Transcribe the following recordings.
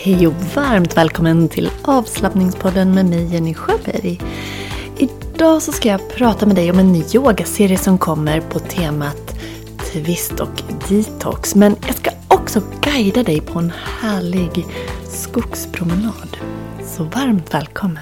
Hej och varmt välkommen till avslappningspodden med mig Jenny Sjöberg. Idag så ska jag prata med dig om en ny yogaserie som kommer på temat twist och detox. Men jag ska också guida dig på en härlig skogspromenad. Så varmt välkommen!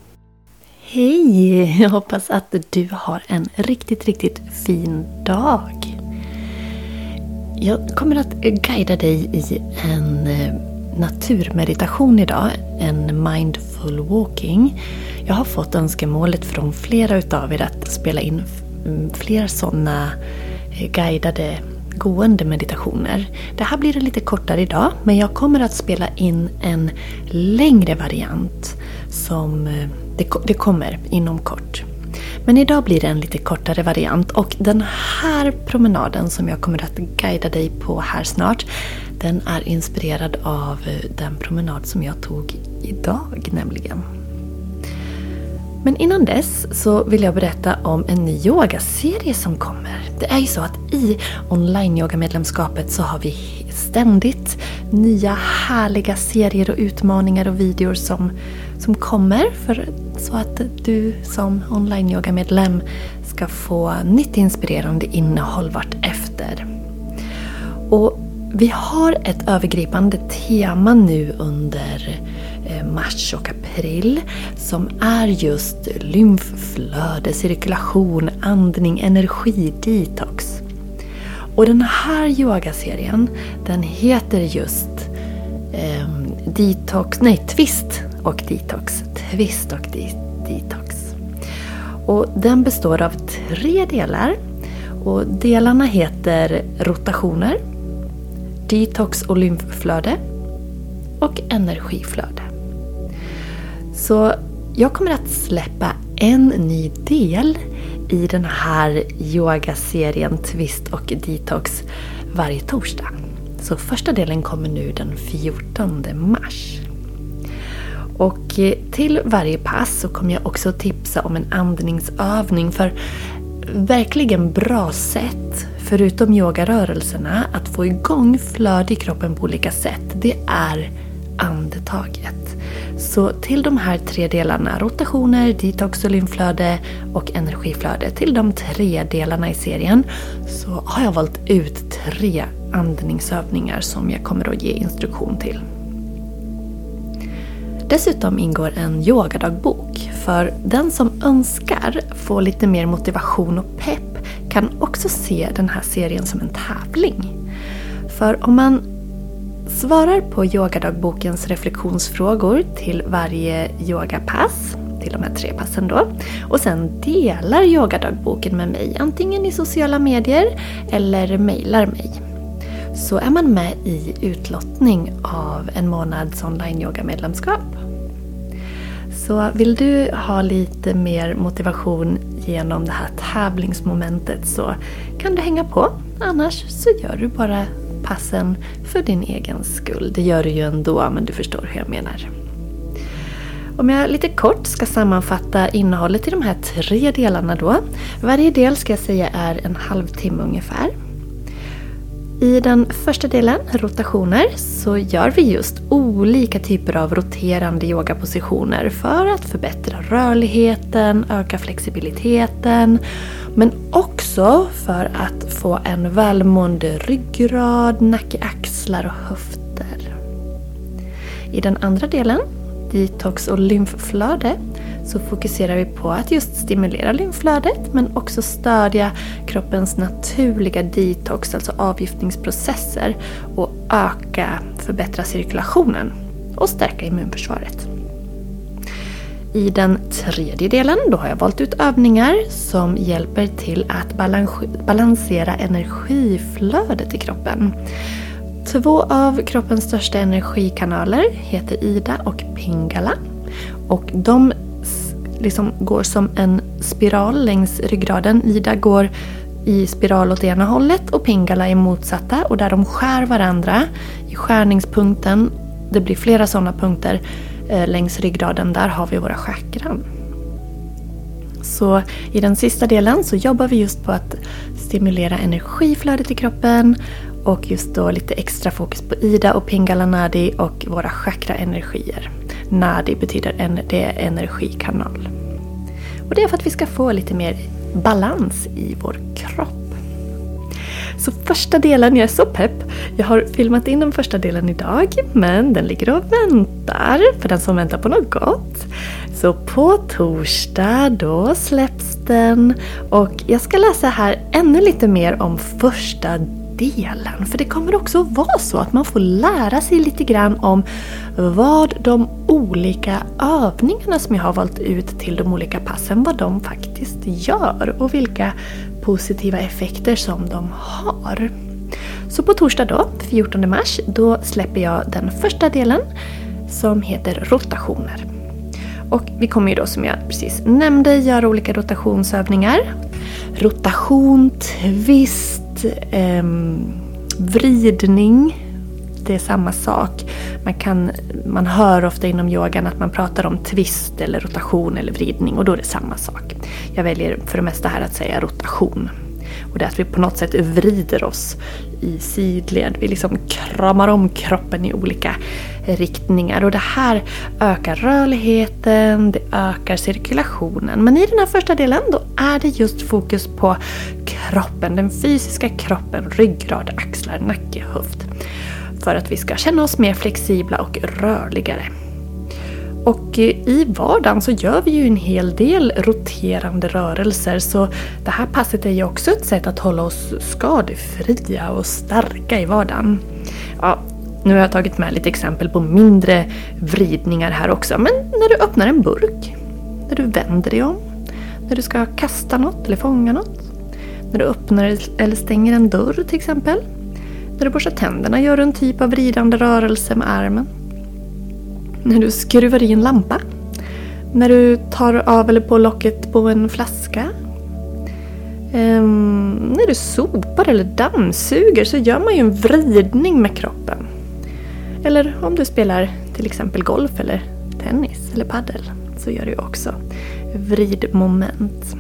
Hej! Jag hoppas att du har en riktigt fin dag. Jag kommer att guida dig i en naturmeditation idag, en mindful walking. Jag har fått önskemålet från flera utav er att spela in fler sådana guidade gående meditationer. Det här blir lite kortare idag, men jag kommer att spela in en längre variant som det kommer inom kort. Men idag blir det en lite kortare variant, och den här promenaden som jag kommer att guida dig på här snart, den är inspirerad av den promenad som jag tog idag nämligen. Men innan dess så vill jag berätta om en ny yogaserie som kommer. Det är ju så att i online-yogamedlemskapet så har vi ständigt nya härliga serier och utmaningar och videor som kommer så att du som online-yogamedlem ska få nytt inspirerande innehåll vart efter. Och vi har ett övergripande tema nu under mars och april som är just lymfflöde, cirkulation, andning, energi, detox. Och den här yogaserien, den heter just twist och detox. Twist och detox. Och den består av 3 delar. Och delarna heter rotationer, detox och lymfflöde och energiflöde. Så jag kommer att släppa en ny del i den här yogaserien twist och detox varje torsdag. Så första delen kommer nu den 14 mars. Och till varje pass så kommer jag också tipsa om en andningsövning, för verkligen bra sätt, förutom yogarörelserna, att få igång flöde i kroppen på olika sätt, det är andetaget. Så till de här 3 delarna, rotationer, detox och lymfflöde och energiflöde, till de 3 delarna i serien, så har jag valt ut 3 andningsövningar som jag kommer att ge instruktion till. Dessutom ingår en yogadagbok, för den som önskar få lite mer motivation och pepp kan också se den här serien som en tävling. För om man svarar på yogadagbokens reflektionsfrågor till varje yogapass, till de här 3 passen då, och sen delar yogadagboken med mig, antingen i sociala medier eller mejlar mig, så är man med i utlottning av en månads online-yogamedlemskap. Så vill du ha lite mer motivation genom det här tävlingsmomentet så kan du hänga på. Annars så gör du bara passen för din egen skull. Det gör du ju ändå, men du förstår hur jag menar. Om jag lite kort ska sammanfatta innehållet i de här 3 delarna då. Varje del ska jag säga är en halvtimme ungefär. I den första delen, rotationer, så gör vi just olika typer av roterande yogapositioner för att förbättra rörligheten, öka flexibiliteten, men också för att få en välmående ryggrad, nacke, axlar och höfter. I den andra delen, detox och lymfflöde, så fokuserar vi på att just stimulera lymfflödet, men också stödja kroppens naturliga detox, alltså avgiftningsprocesser, och förbättra cirkulationen och stärka immunförsvaret. I den 3:e delen då har jag valt ut övningar som hjälper till att balansera energiflödet i kroppen. 2 av kroppens största energikanaler heter Ida och Pingala, och de går som en spiral längs ryggraden. Ida går i spiral åt ena hållet och Pingala är motsatta, och där de skär varandra i skärningspunkten, det blir flera sådana punkter längs ryggraden, där har vi våra chakran. Så i den sista delen så jobbar vi just på att stimulera energiflödet i kroppen Och just då lite extra fokus på Ida och Pingala Nadi och våra chakra-energier. Nadi betyder det är energikanal. Och det är för att vi ska få lite mer balans i vår kropp. Så första delen, jag är så pepp. Jag har filmat in den första delen idag, men den ligger och väntar för den som väntar på något gott. Så på torsdag då släpps den, och jag ska läsa här ännu lite mer om första delen. För det kommer också vara så att man får lära sig lite grann om vad de olika övningarna som jag har valt ut till de olika passen, vad de faktiskt gör och vilka positiva effekter som de har. Så på torsdag då, 14 mars, då släpper jag den första delen som heter rotationer. Och vi kommer ju då, som jag precis nämnde, göra olika rotationsövningar. Rotation, twist, vridning. Det är samma sak. Man hör ofta inom yogan att man pratar om twist eller rotation eller vridning, och då är det samma sak. Jag väljer för det mesta här att säga rotation. Och det är att vi på något sätt vrider oss i sidled. Vi liksom kramar om kroppen i olika riktningar. Och det här ökar rörligheten, det ökar cirkulationen. Men i den här första delen då är det just fokus på kroppen, den fysiska kroppen, ryggrad, axlar, nacke, höft. För att vi ska känna oss mer flexibla och rörligare. Och i vardagen så gör vi ju en hel del roterande rörelser, så det här passet är ju också ett sätt att hålla oss skadefria och starka i vardagen. Ja, nu har jag tagit med lite exempel på mindre vridningar här också, men när du öppnar en burk, när du vänder dig om, när du ska kasta något eller fånga något, när du öppnar eller stänger en dörr till exempel, när du borstar tänderna gör du en typ av vridande rörelse med armen. När du skruvar i en lampa. När du tar av eller på locket på en flaska. När du sopar eller dammsuger så gör man ju en vridning med kroppen. Eller om du spelar till exempel golf eller tennis eller paddel, så gör du också vridmoment.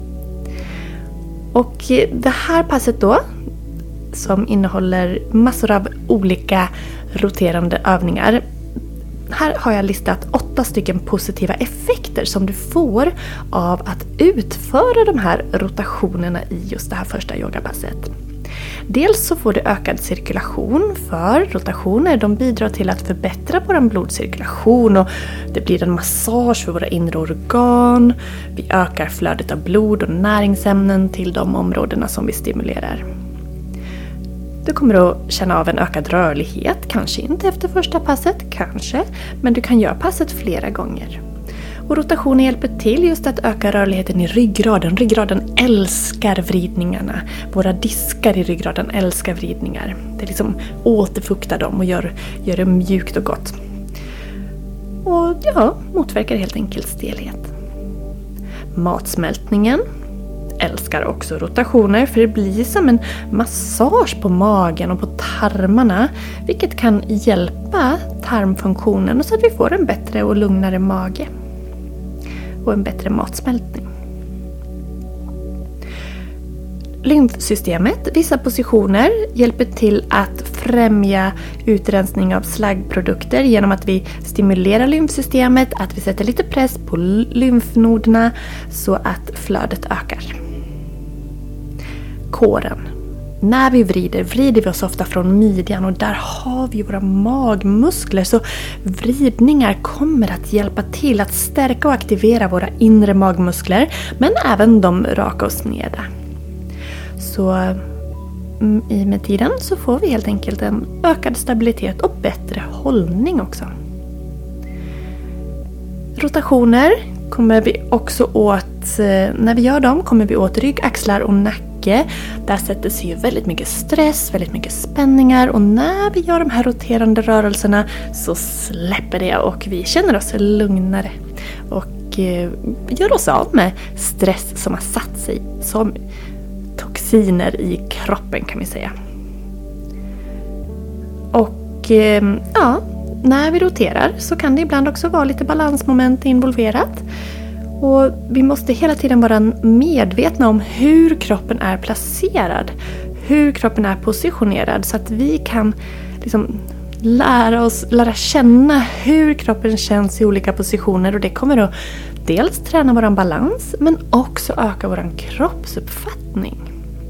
Och det här passet då, som innehåller massor av olika roterande övningar. Här har jag listat 8 stycken positiva effekter som du får av att utföra de här rotationerna i just det här första yogapasset. Dels så får du ökad cirkulation, för rotationer de bidrar till att förbättra vår blodcirkulation, och det blir en massage för våra inre organ. Vi ökar flödet av blod och näringsämnen till de områdena som vi stimulerar. Du kommer att känna av en ökad rörlighet, kanske inte efter första passet, kanske, men du kan göra passet flera gånger. Och rotationen hjälper till just att öka rörligheten i ryggraden. Ryggraden älskar vridningarna. Våra diskar i ryggraden älskar vridningar. Det liksom återfuktar dem och gör det mjukt och gott. Och ja, motverkar helt enkelt stelhet. Matsmältningen älskar också rotationer, för det blir som en massage på magen och på tarmarna, vilket kan hjälpa tarmfunktionen så att vi får en bättre och lugnare mage och en bättre matsmältning. Lymfsystemet, vissa positioner hjälper till att främja utrensning av slaggprodukter genom att vi stimulerar lymfsystemet, att vi sätter lite press på lymfnoderna så att flödet ökar. Kåren. När vi vrider vi oss ofta från midjan, och där har vi våra magmuskler, så vridningar kommer att hjälpa till att stärka och aktivera våra inre magmuskler, men även de raka och sneda. Så i med tiden så får vi helt enkelt en ökad stabilitet och bättre hållning också. Rotationer kommer vi också åt, när vi gör dem kommer vi åt rygg, axlar och nacke. Där sätter sig ju väldigt mycket stress, väldigt mycket spänningar, och när vi gör de här roterande rörelserna så släpper det och vi känner oss lugnare och gör oss av med stress som har satt sig som toxiner i kroppen, kan vi säga. Och ja, när vi roterar så kan det ibland också vara lite balansmoment involverat. Och vi måste hela tiden vara medvetna om hur kroppen är placerad. hur kroppen är positionerad så att vi kan liksom lära känna hur kroppen känns i olika positioner, och det kommer att dels träna våran balans men också öka våran kroppsuppfattning.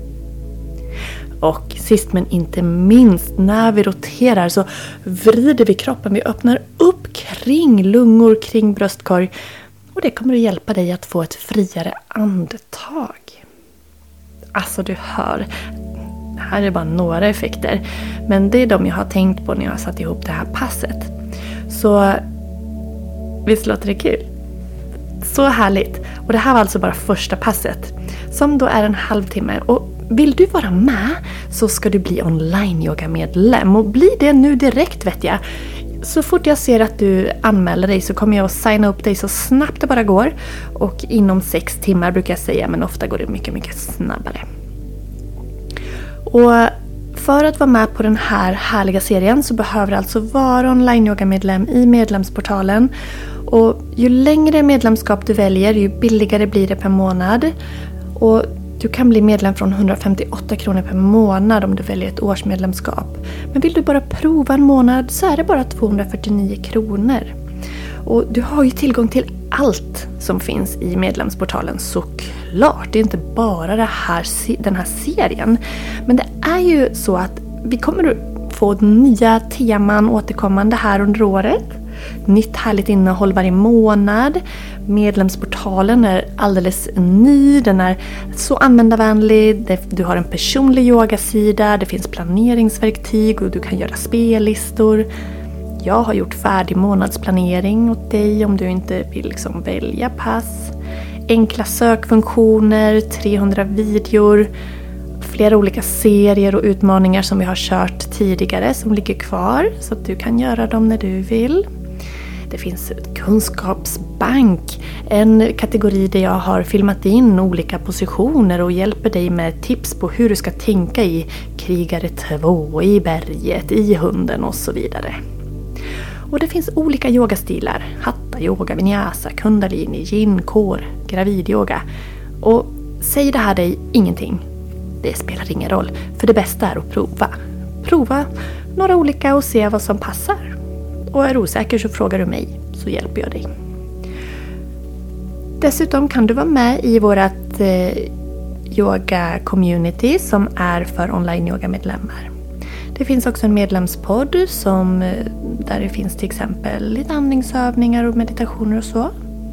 Och sist men inte minst, när vi roterar så vrider vi kroppen. Vi öppnar upp kring lungor, kring bröstkorg. Och det kommer att hjälpa dig att få ett friare andetag. Alltså du hör, det här är bara några effekter. Men det är de jag har tänkt på när jag har satt ihop det här passet. Så visst låter det kul? Så härligt. Och det här var alltså bara första passet. Som då är en halvtimme. Och vill du vara med så ska du bli online-yoga-medlem. Och bli det nu direkt vet jag. Så fort jag ser att du anmäler dig så kommer jag att signa upp dig så snabbt det bara går. Och inom 6 timmar brukar jag säga, men ofta går det mycket, mycket snabbare. Och för att vara med på den här härliga serien så behöver du alltså vara online-yoga-medlem i medlemsportalen. Och ju längre medlemskap du väljer, ju billigare blir det per månad. Och du kan bli medlem från 158 kronor per månad om du väljer ett årsmedlemskap. Men vill du bara prova en månad så är det bara 249 kronor. Och du har ju tillgång till allt som finns i medlemsportalen såklart. Det är inte bara den här serien. Men det är ju så att vi kommer att få nya teman återkommande här under året. Nytt härligt innehåll varje månad. Medlemsportalen är alldeles ny. Den är så användarvänlig. Du har en personlig yogasida. Det finns planeringsverktyg och du kan göra spellistor. Jag har gjort färdig månadsplanering åt dig om du inte vill välja pass. Enkla sökfunktioner, 300 videor. Flera olika serier och utmaningar som vi har kört tidigare som ligger kvar så att du kan göra dem när du vill. Det finns kunskapsbank, en kategori där jag har filmat in olika positioner och hjälper dig med tips på hur du ska tänka i krigare 2, i berget, i hunden och så vidare. Och det finns olika yogastilar, hatta yoga, vinyasa, kundalini, yin, core, gravidyoga. Och säg det här dig ingenting. Det spelar ingen roll, för det bästa är att prova. Prova några olika och se vad som passar. Och är osäker så frågar du mig, så hjälper jag dig. Dessutom kan du vara med i vårt yoga-community som är för online-yoga-medlemmar. Det finns också en medlemspodd där det finns till exempel lite andningsövningar och meditationer och så.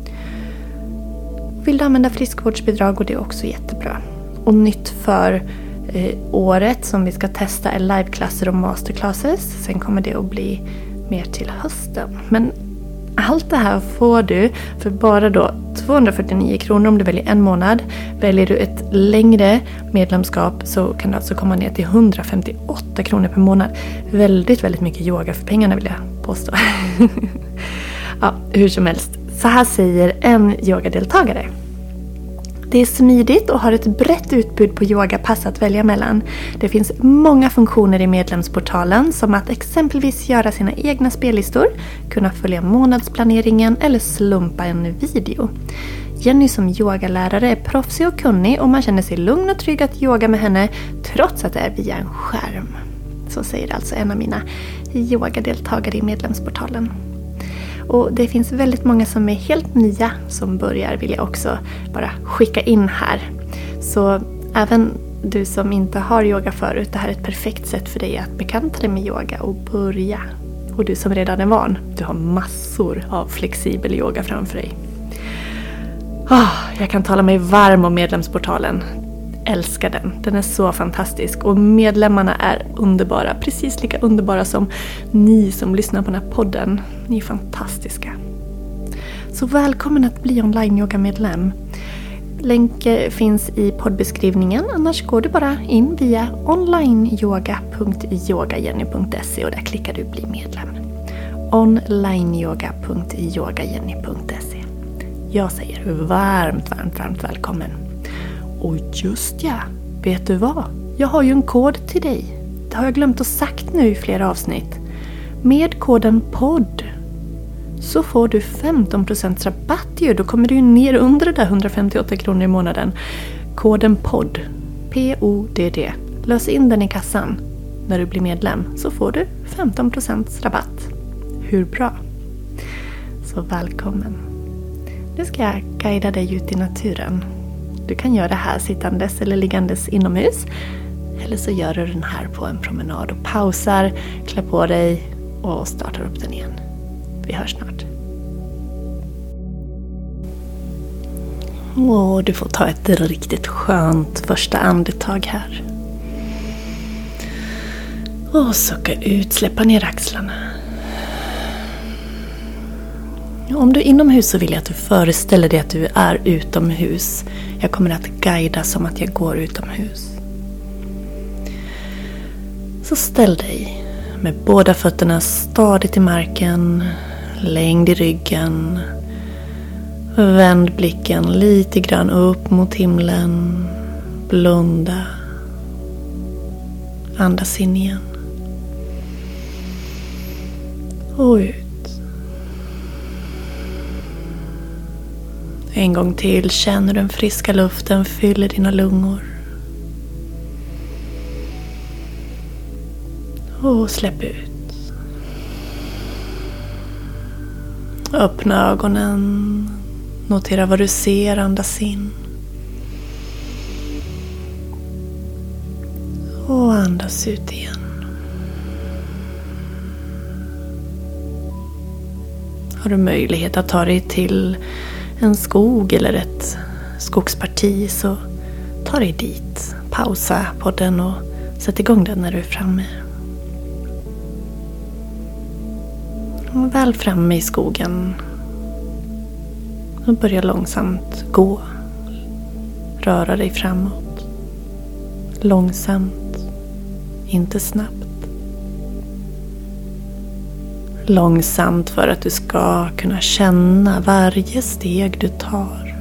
Vill du använda friskvårdsbidrag och det är också jättebra. Och nytt för året som vi ska testa är liveklasser och masterclasses. Sen kommer det att bli mer till hösten. Men allt det här får du för bara då 249 kronor om du väljer en månad. Väljer du ett längre medlemskap så kan du alltså komma ner till 158 kronor per månad. Väldigt, väldigt mycket yoga för pengarna vill jag påstå. Ja, hur som helst. Så här säger en yogadeltagare. Det är smidigt och har ett brett utbud på yogapass att välja mellan. Det finns många funktioner i medlemsportalen som att exempelvis göra sina egna spellistor, kunna följa månadsplaneringen eller slumpa en video. Jenny som yogalärare är proffsig och kunnig och man känner sig lugn och trygg att yoga med henne trots att det är via en skärm. Så säger alltså en av mina yogadeltagare i medlemsportalen. Och det finns väldigt många som är helt nya som börjar, vill jag också bara skicka in här. Så även du som inte har yoga förut, det här är ett perfekt sätt för dig att bekanta dig med yoga och börja. Och du som redan är van, du har massor av flexibel yoga framför dig. Jag kan tala mig varm om medlemsportalen. Älskar den. Den är så fantastisk och medlemmarna är underbara. Precis lika underbara som ni som lyssnar på den här podden. Ni är fantastiska. Så välkommen att bli online-yoga-medlem. Länk finns i poddbeskrivningen. Annars går du bara in via onlineyoga.yogajenny.se och där klickar du bli medlem. onlineyoga.yogajenny.se. Jag säger varmt välkommen. Och just ja, vet du vad? Jag har ju en kod till dig. Det har jag glömt att sagt nu i flera avsnitt. Med koden PODD så får du 15% rabatt ju. Då kommer du ju ner under det där 158 kronor i månaden. Koden PODD. PODD. Lös in den i kassan. När du blir medlem så får du 15% rabatt. Hur bra? Så välkommen. Nu ska jag guida dig ut i naturen. Du kan göra det här sittandes eller liggandes inomhus. Eller så gör du den här på en promenad och pausar, klär på dig och startar upp den igen. Vi hörs snart. Och du får ta ett riktigt skönt första andetag här. Och sucka ut, släppa ner axlarna. Om du är inomhus så vill jag att du föreställer dig att du är utomhus. Jag kommer att guida som att jag går utomhus. Så ställ dig med båda fötterna stadigt i marken, längd i ryggen. Vänd blicken lite grann upp mot himlen. Blunda. Andas in igen. Och ut. En gång till känner den friska luften fyller dina lungor. Och släpp ut. Öppna ögonen. Notera vad du ser, andas in. Och andas ut igen. Har du möjlighet att ta dig till en skog eller ett skogsparti så ta dig dit. Pausa podden och sätt igång den när du är framme. Och väl framme i skogen och börja långsamt gå. Röra dig framåt. Långsamt, inte snabbt. Långsamt för att du ska kunna känna varje steg du tar.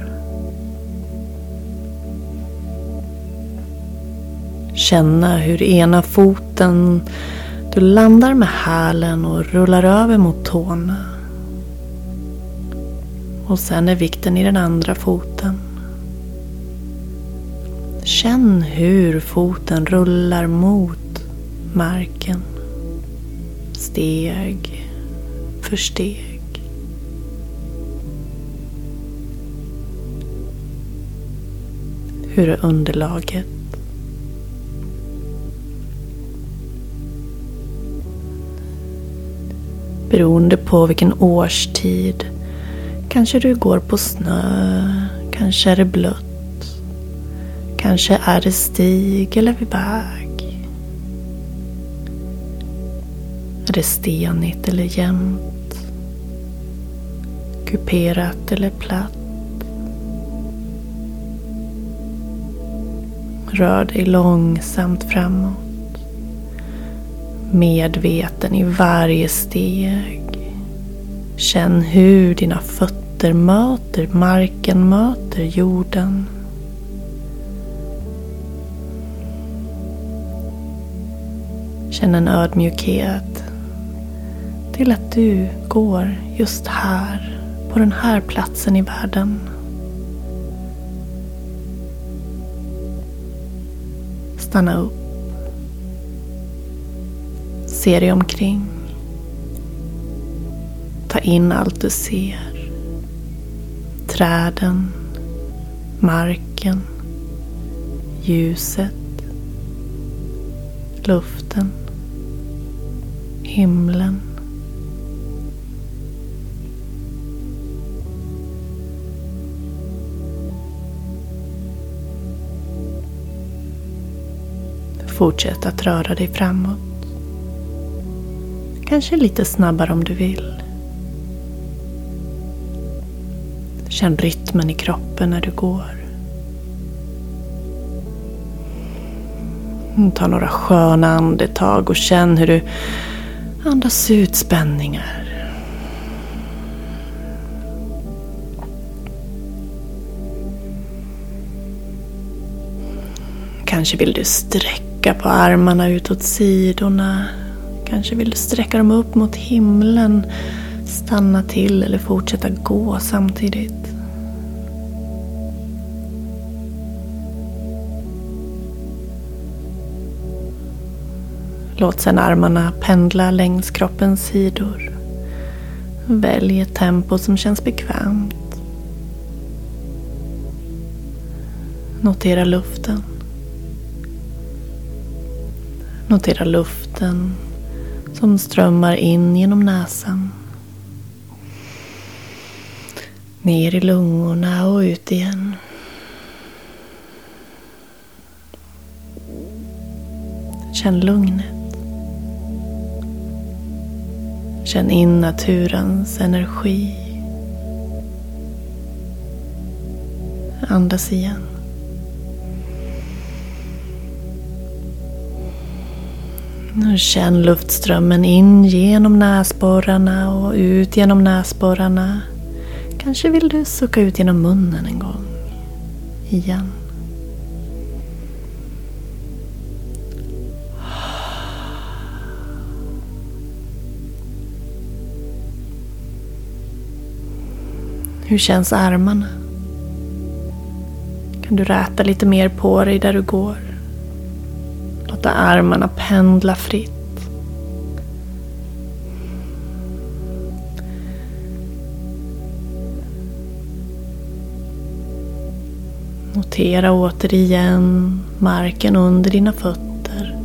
Känna hur ena foten du landar med hälen och rullar över mot tårna. Och sen är vikten i den andra foten. Känn hur foten rullar mot marken. Steg för steg. Hur är underlaget? Beroende på vilken årstid. Kanske du går på snö. Kanske är det blött. Kanske är det stig eller vid väg. Är det stenigt eller jämnt? Kuperat eller platt? Rör dig långsamt framåt. Medveten i varje steg. Känn hur dina fötter möter marken, möter jorden. Känn en ödmjukhet till att du går just här, på den här platsen i världen. Stanna upp. Se dig omkring. Ta in allt du ser. Träden, marken, ljuset, luften, himlen. Fortsätt att röra dig framåt. Kanske lite snabbare om du vill. Känn rytmen i kroppen när du går. Ta några sköna andetag och känn hur du andas ut spänningar. Kanske vill du sträcka på armarna utåt sidorna. Kanske vill du sträcka dem upp mot himlen. Stanna till eller fortsätta gå samtidigt. Låt sedan armarna pendla längs kroppens sidor. Välj ett tempo som känns bekvämt. Notera luften. Notera luften som strömmar in genom näsan. Ner i lungorna och ut igen. Känn lugnet. Känn in naturens energi. Andas igen. Känn luftströmmen in genom näsborrarna och ut genom näsborrarna. Kanske vill du sucka ut genom munnen en gång. Igen. Hur känns armarna? Kan du räta lite mer på dig där du går? Låta armarna pendla fritt. Notera återigen marken under dina fötter.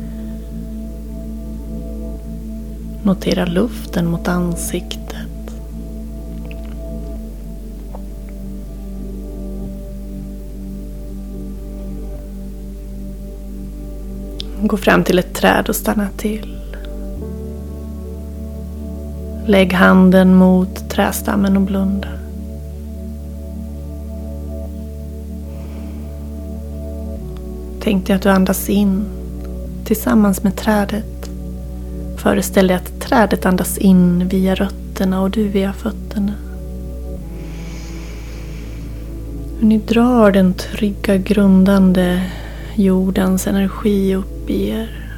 Notera luften mot ansiktet. Gå fram till ett träd och stanna till. Lägg handen mot trädstammen och blunda. Tänk dig att du andas in tillsammans med trädet. Föreställ dig att trädet andas in via rötterna och du via fötterna. Ni drar den trygga, grundande jordens energi upp i er.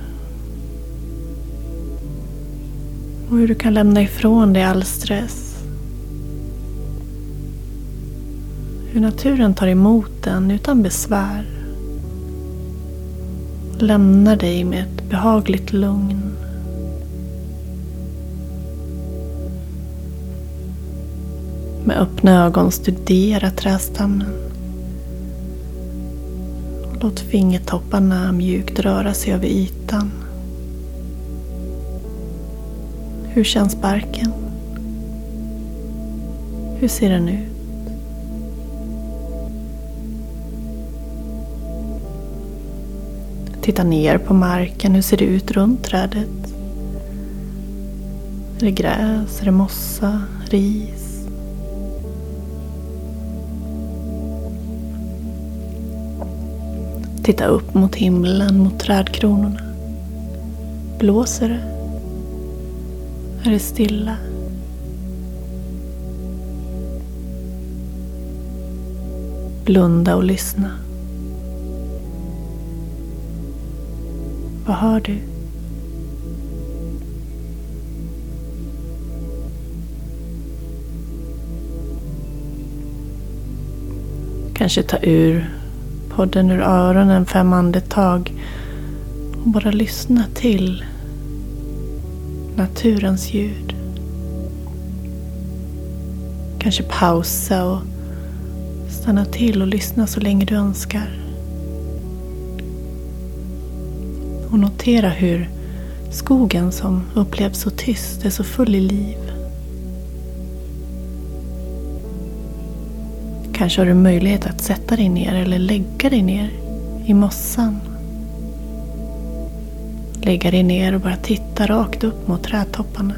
Och hur du kan lämna ifrån dig all stress. Hur naturen tar emot den utan besvär. Lämnar dig med ett behagligt lugn. Med öppna ögon studera trädstammen. Låt fingertopparna mjukt röra sig över ytan. Hur känns barken? Hur ser den ut? Titta ner på marken. Hur ser det ut runt trädet? Är det gräs? Är det mossa? Ris? Titta upp mot himlen, mot trädkronorna. Blåser det? Är det stilla? Blunda och lyssna. Vad hör du? Kanske ta ur podden ur öronen 5 andetag och bara lyssna till naturens ljud. Kanske pausa och stanna till och lyssna så länge du önskar. Och notera hur skogen som upplevs så tyst är så full i liv. Kanske har du möjlighet att sätta dig ner eller lägga dig ner i mossan. Lägga dig ner och bara titta rakt upp mot trädtopparna.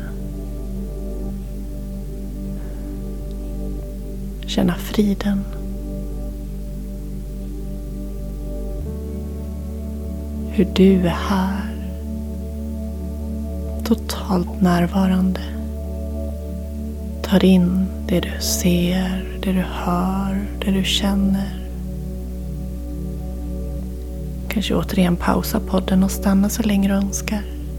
Känna friden. Hur du är här. Totalt närvarande. Tar in det du ser, det du hör, det du känner. Kanske återigen pausa podden och stanna så länge du önskar.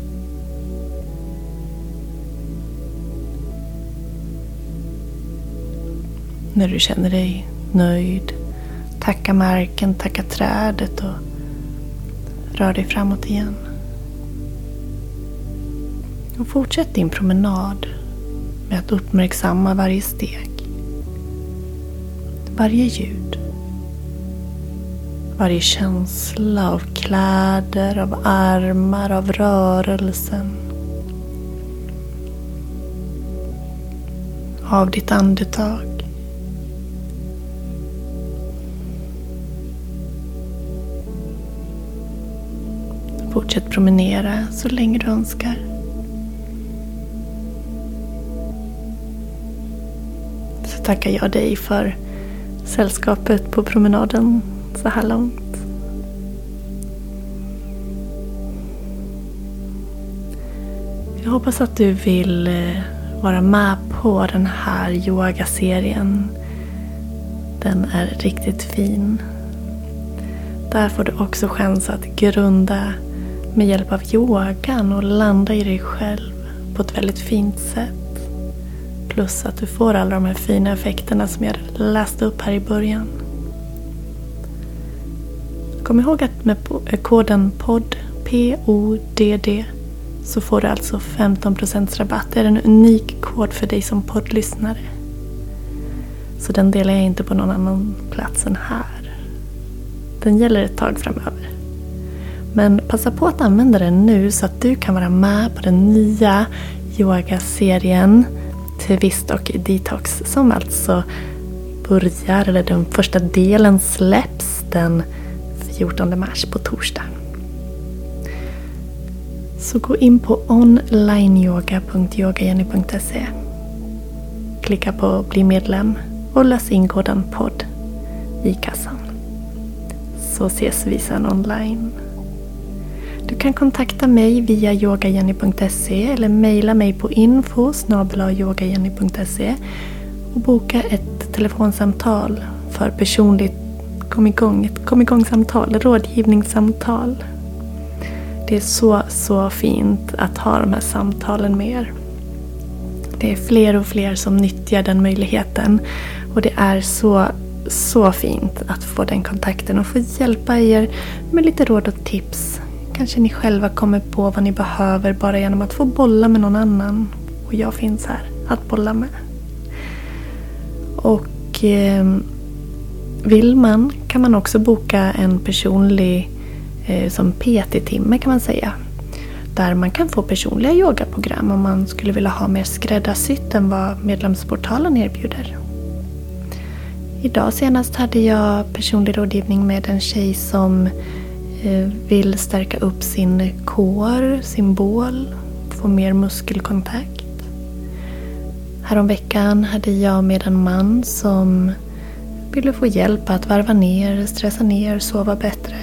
När du känner dig nöjd, tacka marken, tacka trädet och rör dig framåt igen. Och fortsätt din promenad med att uppmärksamma varje steg, varje ljud, varje känsla av kläder, av armar, av rörelsen, av ditt andetag. Fortsätt promenera så länge du önskar. Så tackar jag dig för sällskapet på promenaden så här långt. Jag hoppas att du vill vara med på den här yogaserien. Den är riktigt fin. Där får du också chans att grunda med hjälp av yogan och landa i dig själv på ett väldigt fint sätt. Plus att du får alla de här fina effekterna som jag läste upp här i början. Kom ihåg att med koden PODD, PODD, så får du alltså 15% rabatt. Det är en unik kod för dig som poddlyssnare. Så den delar jag inte på någon annan plats än här. Den gäller ett tag framöver. Men passa på att använda den nu så att du kan vara med på den nya yogaserien Twist och Detox som alltså börjar, eller den första delen släpps den 14 mars på torsdag. Så gå in på onlineyoga.yogajenny.se. Klicka på bli medlem och lös in koden podd i kassan. Så ses vi sen online. Du kan kontakta mig via yogajenny.se eller mejla mig på info@yogajenny.se och boka ett telefonsamtal för personligt kom igång-samtal, rådgivningssamtal. Det är så fint att ha de här samtalen med er. Det är fler och fler som nyttjar den möjligheten och det är så fint att få den kontakten och få hjälpa er med lite råd och tips. Kanske ni själva kommer på vad ni behöver bara genom att få bolla med någon annan. Och jag finns här att bolla med. Och vill man kan man också boka en personlig som PT-timme kan man säga. Där man kan få personliga yogaprogram om man skulle vilja ha mer skräddarsytt än vad medlemsportalen erbjuder. Idag senast hade jag personlig rådgivning med en tjej som vill stärka upp sin core, sin bål, få mer muskelkontakt. Häromveckan hade jag med en man som ville få hjälp att varva ner, stressa ner, sova bättre.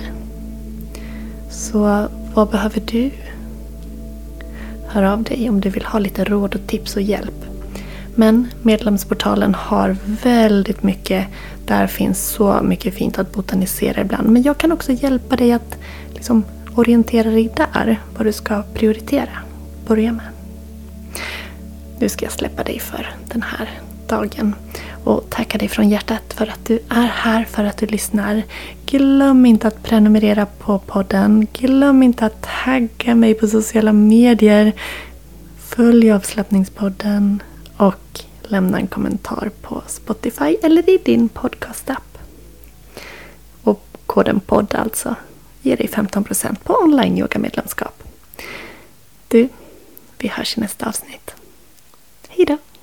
Så vad behöver du? Hör av dig om du vill ha lite råd och tips och hjälp. Men medlemsportalen har väldigt mycket. Där finns så mycket fint att botanisera ibland. Men jag kan också hjälpa dig att liksom orientera dig där. Vad du ska prioritera. Börja med. Nu ska jag släppa dig för den här dagen. Och tacka dig från hjärtat för att du är här, för att du lyssnar. Glöm inte att prenumerera på podden. Glöm inte att tagga mig på sociala medier. Följ avslappningspodden. Och lämna en kommentar på Spotify eller i din podcastapp. Och koden podd alltså ger dig 15% på online yogamedlemskap. Du, vi hörs i nästa avsnitt. Hej då!